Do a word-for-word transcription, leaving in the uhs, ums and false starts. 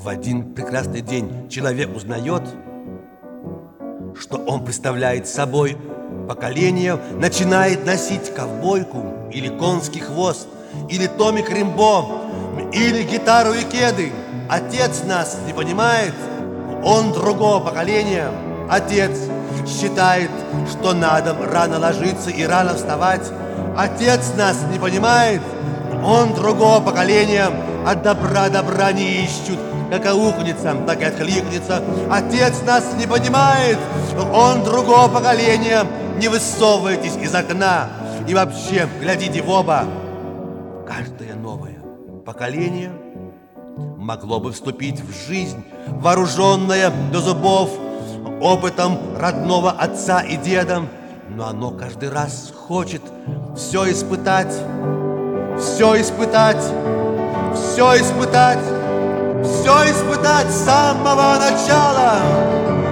В один прекрасный день человек узнает, что он представляет собой поколение, начинает носить ковбойку или конский хвост, или томик Римбо, или гитару и кеды. Отец нас не понимает, он другого поколения. Отец считает, что надо рано ложиться и рано вставать. Отец нас не понимает, он другого поколения. От добра добра не ищут, как аукнется, так и откликнется. Отец нас не понимает, он другого поколения. Не высовывайтесь из окна и вообще глядите в оба. Каждое новое поколение могло бы вступить в жизнь, вооруженное до зубов опытом родного отца и деда, но оно каждый раз хочет все испытать, все испытать, все испытать, все испытать с самого начала.